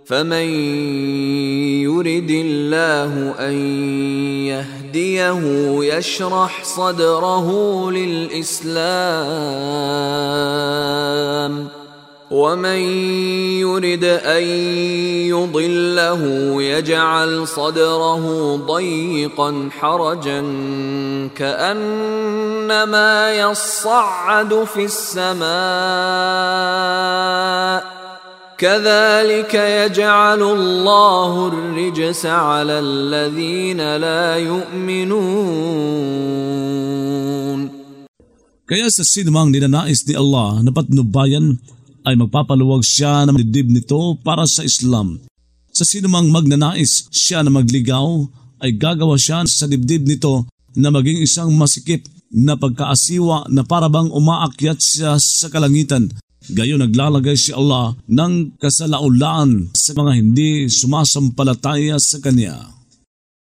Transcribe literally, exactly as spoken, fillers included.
فمن يرد الله أن يهديه يشرح صدره للإسلام ومن يرد أن يضله يجعل صدره ضيقا حرجا كأنما يصعد في السماء كذلك يجعل الله الرجس على الذين لا يؤمنون. Kaya sa sinumang ninanais ni Allah na patnubayan ay magpapaluwag siya ng dibdib nito para sa Islam. Sa sinumang magnanais siya na magligaw ay gagawa siya sa dibdib nito na maging isang masikip na pagkaasiwa na parabang umaakyat siya sa kalangitan. Gayon naglalagay si Allah ng kasalaulaan sa mga hindi sumasampalataya sa Kanya.